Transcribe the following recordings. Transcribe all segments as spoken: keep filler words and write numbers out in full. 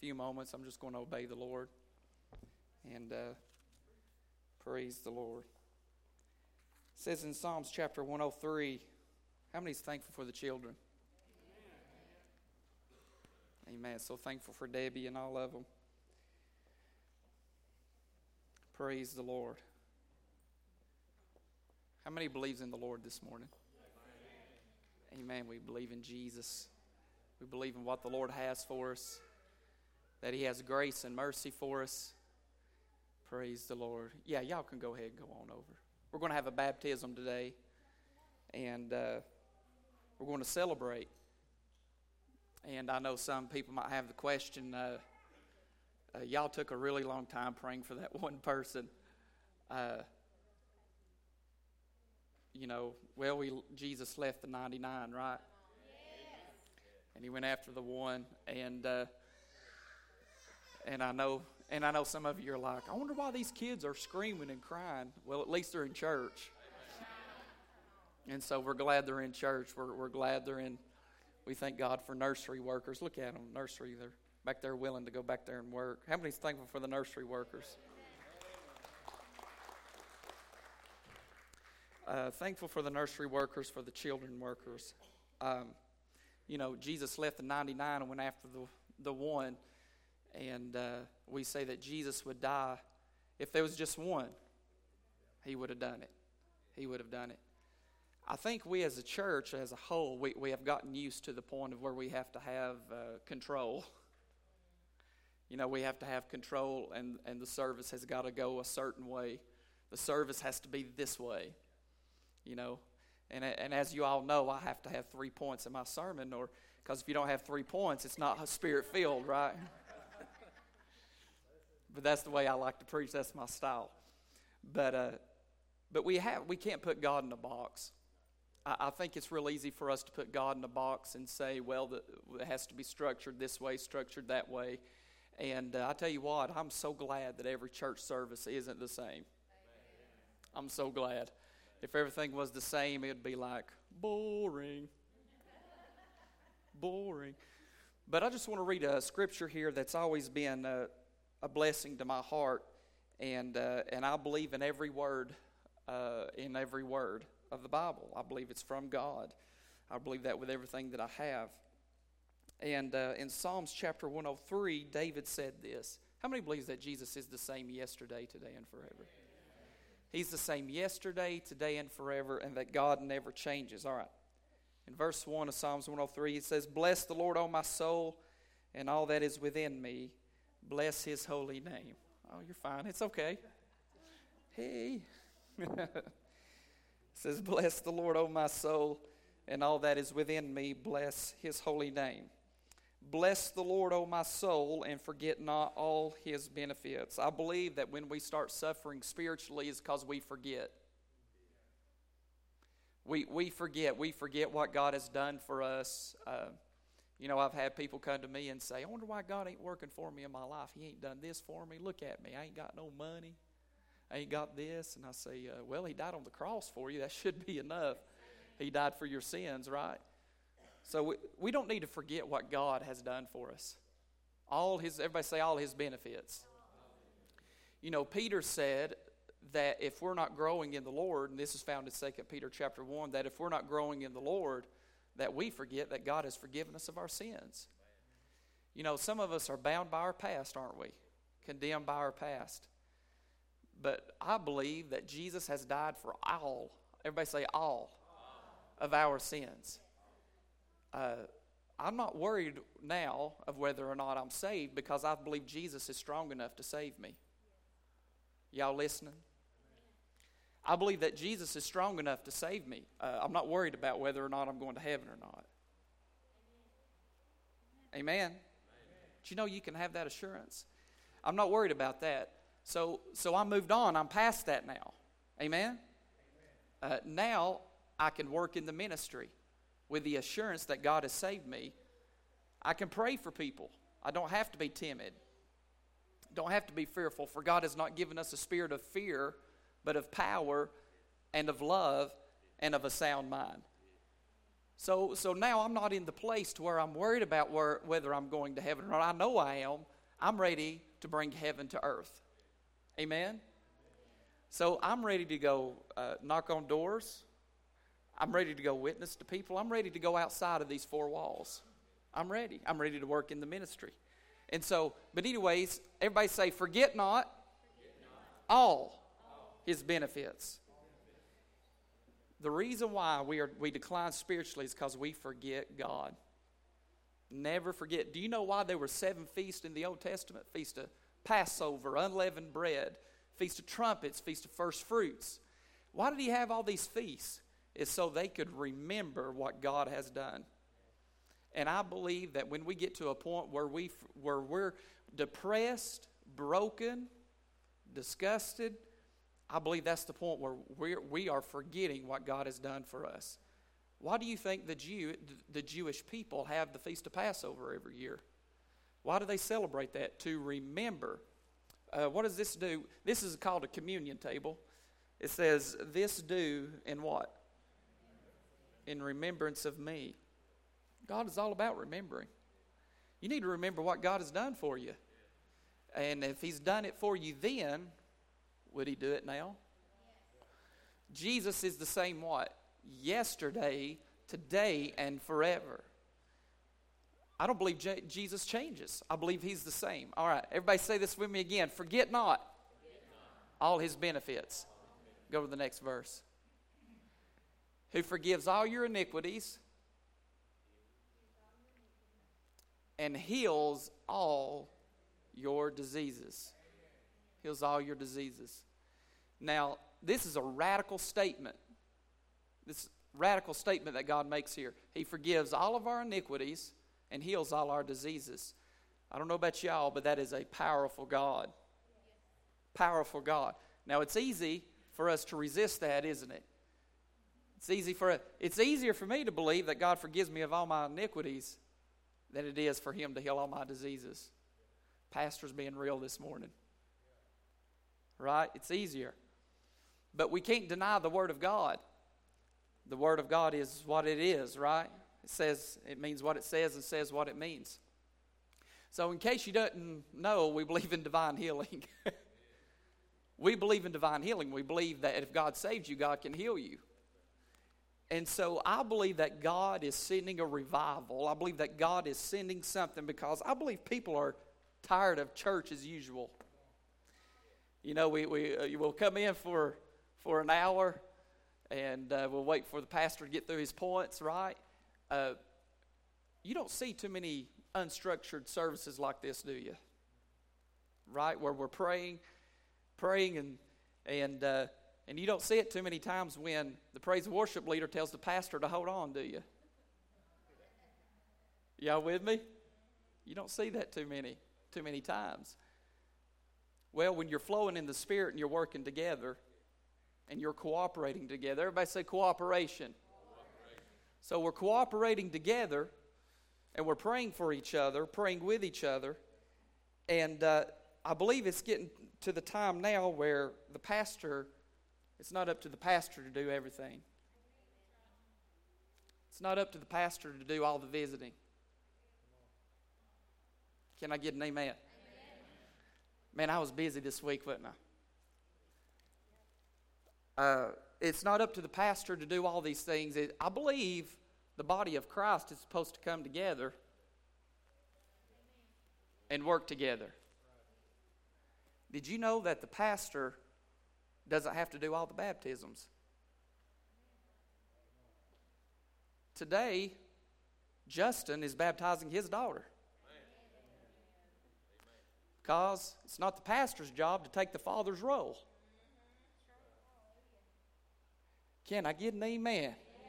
few moments, I'm just going to obey the Lord and uh, praise the Lord. It says in Psalms chapter one oh three, how many is thankful for the children? Amen. Amen. So thankful for Debbie and all of them. Praise the Lord. How many believes in the Lord this morning? Amen. Amen. We believe in Jesus. We believe in what the Lord has for us, that He has grace and mercy for us. Praise the Lord. Yeah, y'all can go ahead and go on over. We're going to have a baptism today, and uh, we're going to celebrate. And I know some people might have the question, uh, uh, y'all took a really long time praying for that one person. Uh, you know, well, we Jesus left the ninety-nine, right? And He went after the one, and uh, and I know, and I know some of you are like, I wonder why these kids are screaming and crying. Well, at least they're in church, and so we're glad they're in church. We're we're glad they're in. We thank God for nursery workers. Look at them, nursery. They're back there willing to go back there and work. How many's thankful for the nursery workers? Uh, thankful for the nursery workers, for the children workers. Um, You know, Jesus left the ninety-nine and went after the the one. And uh, we say that Jesus would die. If there was just one, He would have done it. He would have done it. I think we as a church, as a whole, we, we have gotten used to the point of where we have to have uh, control. You know, we have to have control, and, and the service has got to go a certain way. The service has to be this way, you know. And, and as you all know, I have to have three points in my sermon, or because if you don't have three points, it's not Spirit-filled, right? But that's the way I like to preach. That's my style. But uh, but we have we can't put God in a box. I, I think it's real easy for us to put God in a box and say, well, the, it has to be structured this way, structured that way. And uh, I tell you what, I'm so glad that every church service isn't the same. I'm so glad. If everything was the same, it'd be like, boring. Boring. But I just want to read a scripture here that's always been a, a blessing to my heart. And uh, and I believe in every word, uh, in every word of the Bible. I believe it's from God. I believe that with everything that I have. And uh, in Psalms chapter one oh three, David said this. How many believes that Jesus is the same yesterday, today, and forever? He's the same yesterday, today, and forever, and that God never changes. All right. In verse one of Psalms one oh three, it says, Bless the Lord, O my soul, and all that is within me. Bless His holy name. Oh, you're fine. It's okay. Hey. It says, Bless the Lord, O my soul, and all that is within me. Bless His holy name. Bless the Lord, O my soul, and forget not all His benefits. I believe that when we start suffering spiritually is because we forget. We we forget. We forget what God has done for us. Uh, you know, I've had people come to me and say, I wonder why God ain't working for me in my life. He ain't done this for me. Look at me. I ain't got no money. I ain't got this. And I say, uh, well, He died on the cross for you. That should be enough. He died for your sins, right? So we, we don't need to forget what God has done for us. All His, everybody say all His benefits. You know, Peter said that if we're not growing in the Lord, and this is found in Second Peter chapter one, that if we're not growing in the Lord, that we forget that God has forgiven us of our sins. You know, some of us are bound by our past, aren't we? Condemned by our past. But I believe that Jesus has died for all, everybody say all, of our sins. Uh, I'm not worried now of whether or not I'm saved because I believe Jesus is strong enough to save me. Y'all listening? I believe that Jesus is strong enough to save me. Uh, I'm not worried about whether or not I'm going to heaven or not. Amen? Amen. But you know you can have that assurance. I'm not worried about that. So, so I moved on. I'm past that now. Amen? Uh, now I can work in the ministry with the assurance that God has saved me. I can pray for people. I don't have to be timid. Don't have to be fearful, for God has not given us a spirit of fear, but of power and of love and of a sound mind. So so now I'm not in the place to where I'm worried about where, whether I'm going to heaven or not. I know I am I'm ready to bring heaven to earth. Amen? So I'm ready to go uh, knock on doors. I'm ready to go witness to people. I'm ready to go outside of these four walls. I'm ready. I'm ready to work in the ministry. And so, but anyways, everybody say, forget not, forget not. all, all his benefits. The reason why we are we decline spiritually is because we forget God. Never forget. Do you know why there were seven feasts in the Old Testament? Feast of Passover, unleavened bread, Feast of Trumpets, Feast of First Fruits. Why did he have all these feasts? It's so they could remember what God has done. And I believe that when we get to a point where, we, where we're depressed, broken, disgusted, I believe that's the point where we're, we are forgetting what God has done for us. Why do you think the Jew, the Jewish people have the Feast of Passover every year? Why do they celebrate that? To remember. Uh, what does this do? This is called a communion table. It says, this do in what? In remembrance of me. God is all about remembering. You need to remember what God has done for you. And if he's done it for you then, would he do it now? Jesus is the same what? Yesterday, today, and forever. I don't believe Je- Jesus changes. I believe he's the same. All right, everybody say this with me again. Forget not, Forget not. all his benefits. Go to the next verse. Who forgives all your iniquities and heals all your diseases. Heals all your diseases. Now, this is a radical statement. This radical statement that God makes here. He forgives all of our iniquities and heals all our diseases. I don't know about y'all, but that is a powerful God. Powerful God. Now, it's easy for us to resist that, isn't it? It's easy for it's easier for me to believe that God forgives me of all my iniquities than it is for him to heal all my diseases. Pastor's being real this morning. Right? It's easier. But we can't deny the Word of God. The Word of God is what it is, right? It says, it means what it says and says what it means. So in case you don't know, we believe in divine healing. We believe in divine healing. We believe that if God saves you, God can heal you. And so I believe that God is sending a revival. I believe that God is sending something because I believe people are tired of church as usual. You know, we, we uh, we'll come in for, for an hour and uh, we'll wait for the pastor to get through his points, right? Uh, you don't see too many unstructured services like this, do you? Right? Where we're praying, praying and, and, uh, and you don't see it too many times when the praise and worship leader tells the pastor to hold on, do you? Y'all with me? You don't see that too many, too many times. Well, when you're flowing in the Spirit and you're working together and you're cooperating together, everybody say cooperation. Cooperation. So we're cooperating together and we're praying for each other, praying with each other. And uh, I believe it's getting to the time now where the pastor, it's not up to the pastor to do everything. It's not up to the pastor to do all the visiting. Can I get an amen? Amen. Man, I was busy this week, wasn't I? Uh, it's not up to the pastor to do all these things. It, I believe the body of Christ is supposed to come together and work together. Did you know that the pastor doesn't have to do all the baptisms? Today, Justin is baptizing his daughter. Because it's not the pastor's job to take the father's role. Can I get an amen?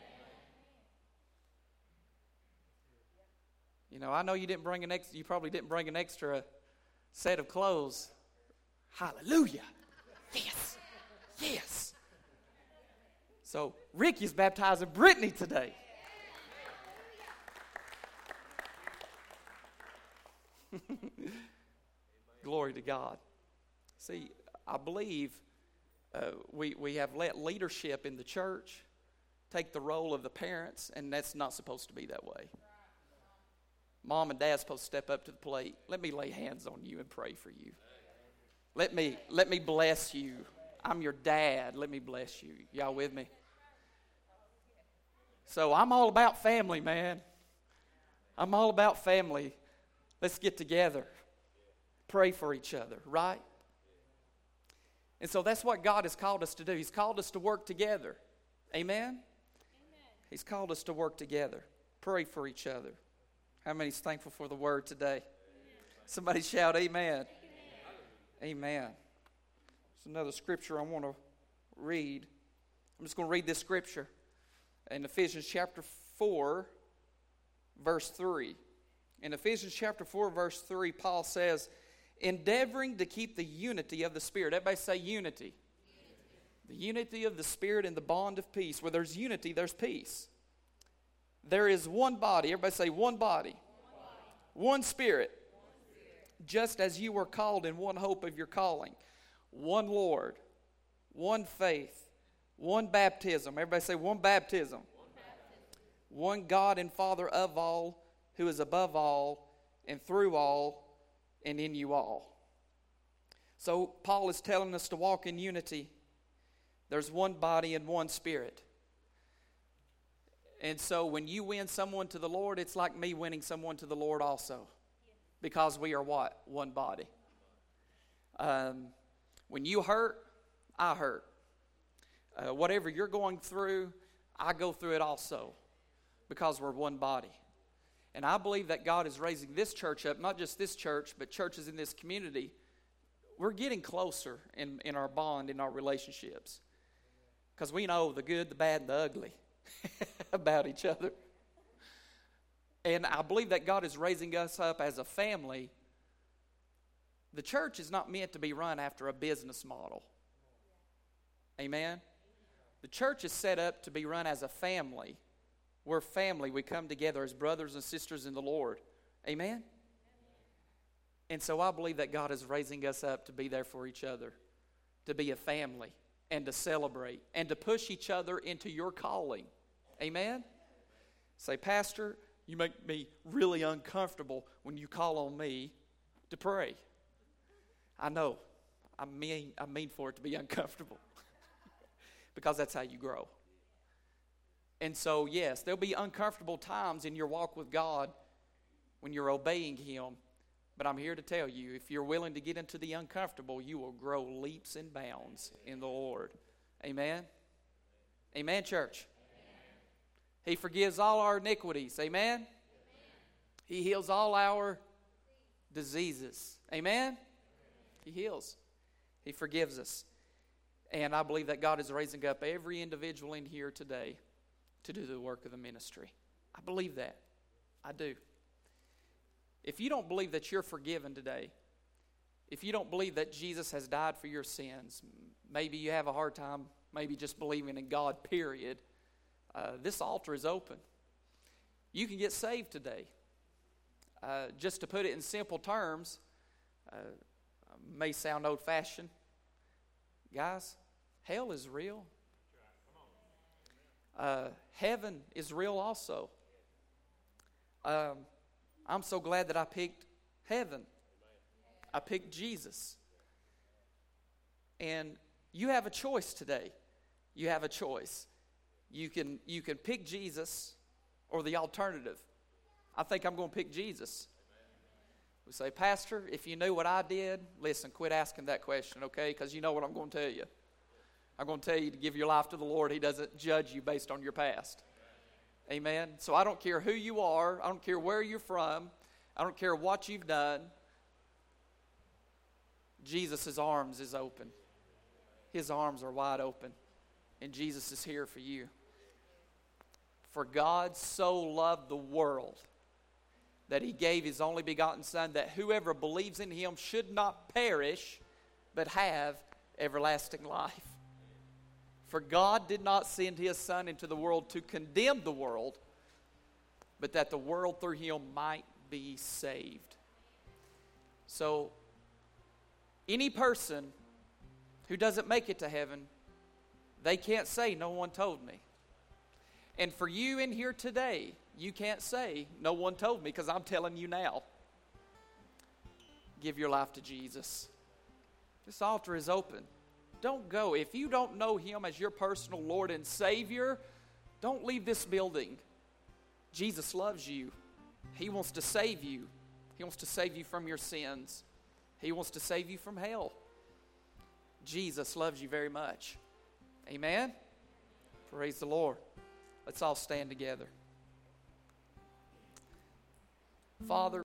You know, I know you didn't bring an extra, you probably didn't bring an extra set of clothes. Hallelujah. Yes. Yes. So Ricky's baptizing Brittany today. Glory to God. See, I believe uh, we, we have let leadership in the church take the role of the parents, and that's not supposed to be that way. Mom and Dad's supposed to step up to the plate. Let me lay hands on you and pray for you. Let me, let me bless you. I'm your dad. Let me bless you. Y'all with me? So I'm all about family, man. I'm all about family. Let's get together. Pray for each other, right? And so that's what God has called us to do. He's called us to work together. Amen? Amen. He's called us to work together. Pray for each other. How many's thankful for the word today? Amen. Somebody shout amen. Amen. Amen. There's another scripture I want to read. I'm just going to read this scripture in Ephesians chapter four, verse three. In Ephesians chapter four, verse three, Paul says, endeavoring to keep the unity of the Spirit. Everybody say unity. Unity. The unity of the Spirit and the bond of peace. Where there's unity, there's peace. There is one body. Everybody say one body. One, body. One, spirit. one Spirit. Just as you were called in one hope of your calling. One Lord. One faith. One baptism. Everybody say one baptism. One baptism. One God and Father of all, who is above all, and through all, and in you all. So Paul is telling us to walk in unity. There's one body and one spirit. And so when you win someone to the Lord, it's like me winning someone to the Lord also. Because we are what? One body. Um, when you hurt, I hurt. Uh, whatever you're going through, I go through it also. Because we're one body. And I believe that God is raising this church up, not just this church, but churches in this community. We're getting closer in, in our bond, in our relationships. Because we know the good, the bad, and the ugly about each other. And I believe that God is raising us up as a family. The church is not meant to be run after a business model. Amen? The church is set up to be run as a family. We're family. We come together as brothers and sisters in the Lord. Amen? Amen? And so I believe that God is raising us up to be there for each other, to be a family, and to celebrate, and to push each other into your calling. Amen? Say, Pastor, you make me really uncomfortable when you call on me to pray. I know. I mean, I mean for it to be uncomfortable. Because that's how you grow. And so, yes, there'll be uncomfortable times in your walk with God when you're obeying Him. But I'm here to tell you, if you're willing to get into the uncomfortable, you will grow leaps and bounds in the Lord. Amen? Amen, church? Amen. He forgives all our iniquities. Amen? Amen? He heals all our diseases. Amen? Amen? He heals. He forgives us. And I believe that God is raising up every individual in here today to do the work of the ministry. I believe that. I do. If you don't believe that you're forgiven today, if you don't believe that Jesus has died for your sins, maybe you have a hard time maybe just believing in God, period, uh, this altar is open. You can get saved today. Uh, just to put it in simple terms, uh, may sound old-fashioned. Guys, hell is real. Uh, heaven is real also. Um, I'm so glad that I picked heaven. I picked Jesus. And you have a choice today. You have a choice. You can you can pick Jesus or the alternative. I think I'm going to pick Jesus. We say, Pastor, if you knew what I did, listen, quit asking that question, okay? Because you know what I'm going to tell you. I'm going to tell you to give your life to the Lord. He doesn't judge you based on your past. Amen? So I don't care who you are. I don't care where you're from. I don't care what you've done. Jesus' arms is open. His arms are wide open. And Jesus is here for you. For God so loved the world that He gave His only begotten Son, that whoever believes in Him should not perish, but have everlasting life. For God did not send His Son into the world to condemn the world, but that the world through Him might be saved. So, any person who doesn't make it to heaven, they can't say, no one told me. And for you in here today, you can't say, no one told me, because I'm telling you now. Give your life to Jesus. This altar is open. Don't go. If you don't know Him as your personal Lord and Savior, don't leave this building. Jesus loves you. He wants to save you. He wants to save you from your sins. He wants to save you from hell. Jesus loves you very much. Amen? Praise the Lord. Let's all stand together. Father,